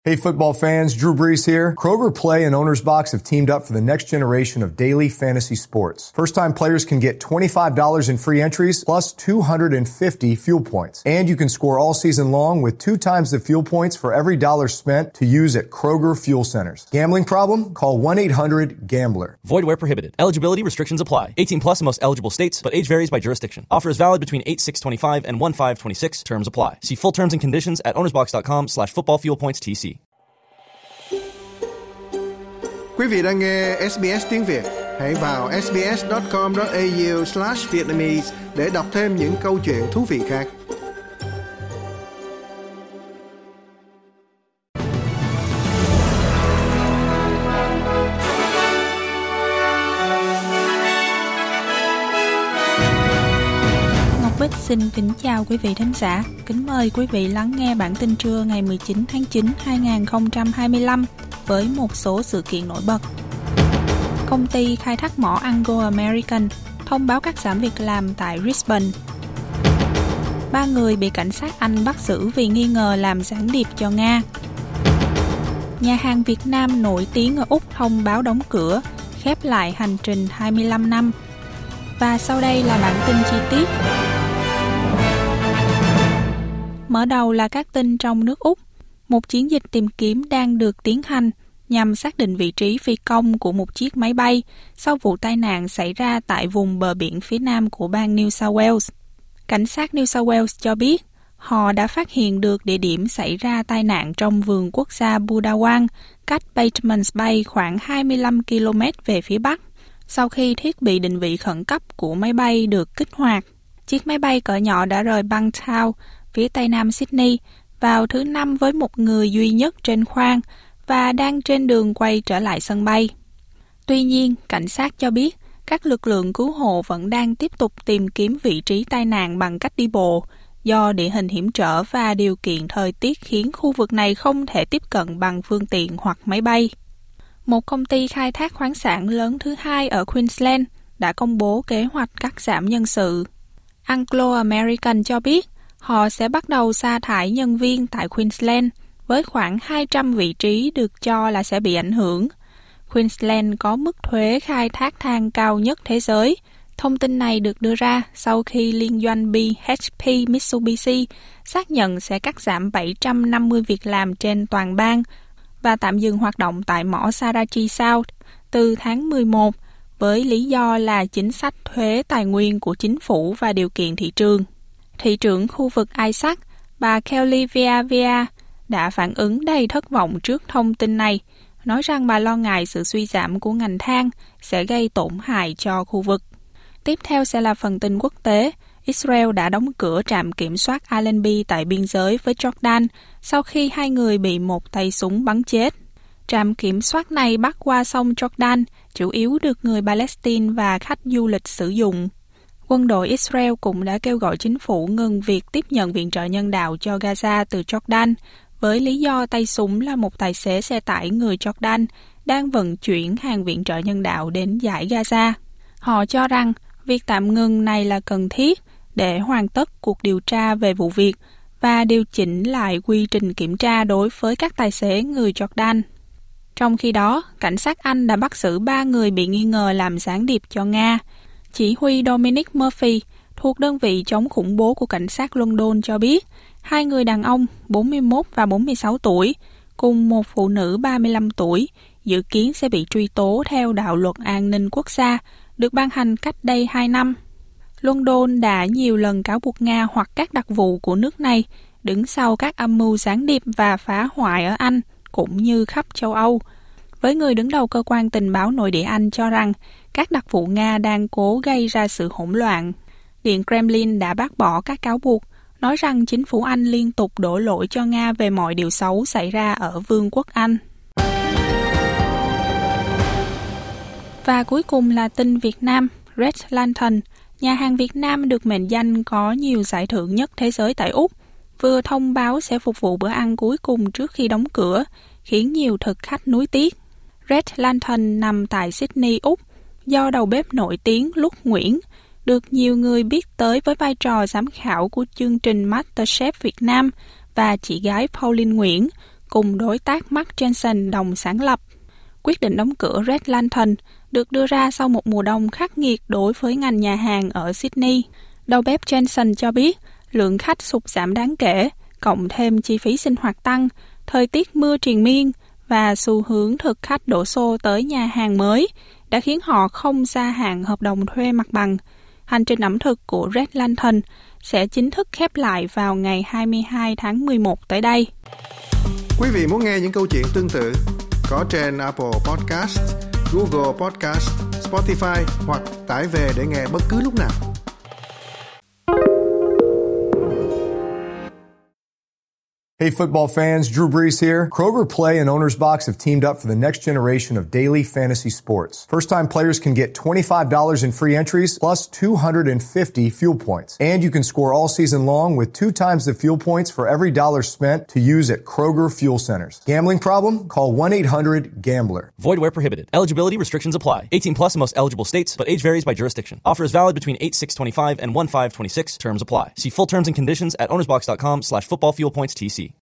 Hey football fans, Drew Brees here. Kroger Play and Owner's Box have teamed up for the next generation of daily fantasy sports. First-time players can get $25 in free entries plus 250 fuel points. And you can score all season long with 2 times the fuel points for every dollar spent to use at Kroger Fuel Centers. Gambling problem? Call 1-800-GAMBLER. Void where prohibited. Eligibility restrictions apply. 18 plus in most eligible states, but age varies by jurisdiction. Offer is valid between 8/6/25 and 1/5/26. Terms apply. See full terms and conditions at ownersbox.com/footballfuelpointstc. Quý vị đang nghe SBS tiếng Việt. Hãy vào sbs.com.au/vietnamese để đọc thêm những câu chuyện thú vị khác. Ngọc Bích xin kính chào quý vị thính giả. Kính mời quý vị lắng nghe bản tin trưa ngày 19 tháng 9, 2025 với một số sự kiện nổi bật. Công ty khai thác mỏ Anglo American thông báo cắt giảm việc làm tại Brisbane. 3 người bị cảnh sát Anh bắt giữ vì nghi ngờ làm gián điệp cho Nga. Nhà hàng Việt Nam nổi tiếng ở Úc thông báo đóng cửa, khép lại hành trình 25 năm. Và sau đây là bản tin chi tiết. Mở đầu là các tin trong nước Úc. Một chiến dịch tìm kiếm đang được tiến hành nhằm xác định vị trí phi công của một chiếc máy bay sau vụ tai nạn xảy ra tại vùng bờ biển phía nam của bang New South Wales. Cảnh sát New South Wales cho biết họ đã phát hiện được địa điểm xảy ra tai nạn trong vườn quốc gia Budawang, cách Batemans Bay khoảng 25 km về phía bắc, sau khi thiết bị định vị khẩn cấp của máy bay được kích hoạt. Chiếc máy bay cỡ nhỏ đã rời Bangtown, phía tây nam Sydney, vào thứ Năm với một người duy nhất trên khoang và đang trên đường quay trở lại sân bay. Tuy nhiên, cảnh sát cho biết các lực lượng cứu hộ vẫn đang tiếp tục tìm kiếm vị trí tai nạn bằng cách đi bộ, do địa hình hiểm trở và điều kiện thời tiết khiến khu vực này không thể tiếp cận bằng phương tiện hoặc máy bay. Một công ty khai thác khoáng sản lớn thứ hai ở Queensland đã công bố kế hoạch cắt giảm nhân sự. Anglo American cho biết họ sẽ bắt đầu sa thải nhân viên tại Queensland với khoảng 200 vị trí được cho là sẽ bị ảnh hưởng. Queensland có mức thuế khai thác than cao nhất thế giới. Thông tin này được đưa ra sau khi liên doanh BHP Mitsubishi xác nhận sẽ cắt giảm 750 việc làm trên toàn bang và tạm dừng hoạt động tại mỏ Sarachi South từ tháng 11 với lý do là chính sách thuế tài nguyên của chính phủ và điều kiện thị trường. Thị trưởng khu vực Isaac, bà Kelly Viavia, đã phản ứng đầy thất vọng trước thông tin này, nói rằng bà lo ngại sự suy giảm của ngành than sẽ gây tổn hại cho khu vực. Tiếp theo sẽ là phần tin quốc tế. Israel đã đóng cửa trạm kiểm soát Allenby tại biên giới với Jordan sau khi 2 người bị một tay súng bắn chết. Trạm kiểm soát này bắc qua sông Jordan, chủ yếu được người Palestine và khách du lịch sử dụng. Quân đội Israel cũng đã kêu gọi chính phủ ngừng việc tiếp nhận viện trợ nhân đạo cho Gaza từ Jordan, với lý do tay súng là một tài xế xe tải người Jordan đang vận chuyển hàng viện trợ nhân đạo đến dải Gaza. Họ cho rằng việc tạm ngừng này là cần thiết để hoàn tất cuộc điều tra về vụ việc và điều chỉnh lại quy trình kiểm tra đối với các tài xế người Jordan. Trong khi đó, cảnh sát Anh đã bắt giữ 3 người bị nghi ngờ làm gián điệp cho Nga. Chỉ huy Dominic Murphy thuộc đơn vị chống khủng bố của cảnh sát London cho biết 2 người đàn ông 41 và 46 tuổi cùng một phụ nữ 35 tuổi dự kiến sẽ bị truy tố theo đạo luật an ninh quốc gia được ban hành cách đây 2 năm. London đã nhiều lần cáo buộc Nga hoặc các đặc vụ của nước này đứng sau các âm mưu gián điệp và phá hoại ở Anh cũng như khắp châu Âu. Với người đứng đầu cơ quan tình báo nội địa Anh cho rằng các đặc vụ Nga đang cố gây ra sự hỗn loạn. Điện Kremlin đã bác bỏ các cáo buộc, nói rằng chính phủ Anh liên tục đổ lỗi cho Nga về mọi điều xấu xảy ra ở Vương quốc Anh. Và cuối cùng là tin Việt Nam. Red Lantern, nhà hàng Việt Nam được mệnh danh có nhiều giải thưởng nhất thế giới tại Úc, vừa thông báo sẽ phục vụ bữa ăn cuối cùng trước khi đóng cửa, khiến nhiều thực khách nuối tiếc. Red Lantern nằm tại Sydney, Úc, do đầu bếp nổi tiếng Lúc Nguyễn, được nhiều người biết tới với vai trò giám khảo của chương trình MasterChef Việt Nam, và chị gái Pauline Nguyễn, cùng đối tác Mark Jensen đồng sáng lập. Quyết định đóng cửa Red Lantern được đưa ra sau một mùa đông khắc nghiệt đối với ngành nhà hàng ở Sydney. Đầu bếp Jensen cho biết lượng khách sụt giảm đáng kể, cộng thêm chi phí sinh hoạt tăng, thời tiết mưa triền miên và xu hướng thực khách đổ xô tới nhà hàng mới đã khiến họ không gia hạn hợp đồng thuê mặt bằng. Hành trình ẩm thực của Red Lantern sẽ chính thức khép lại vào ngày 22 tháng 11 tới đây. Quý vị muốn nghe những câu chuyện tương tự có trên Apple Podcast, Google Podcast, Spotify hoặc tải về để nghe bất cứ lúc nào. Hey football fans, Drew Brees here. Kroger Play and Owner's Box have teamed up for the next generation of daily fantasy sports. First-time players can get $25 in free entries plus 250 fuel points. And you can score all season long with 2 times the fuel points for every dollar spent to use at Kroger Fuel Centers. Gambling problem? Call 1-800-GAMBLER. Void where prohibited. Eligibility restrictions apply. 18 plus in most eligible states, but age varies by jurisdiction. Offer is valid between 8/6/25 and 1/5/26. Terms apply. See full terms and conditions at ownersbox.com/footballfuelpointstc.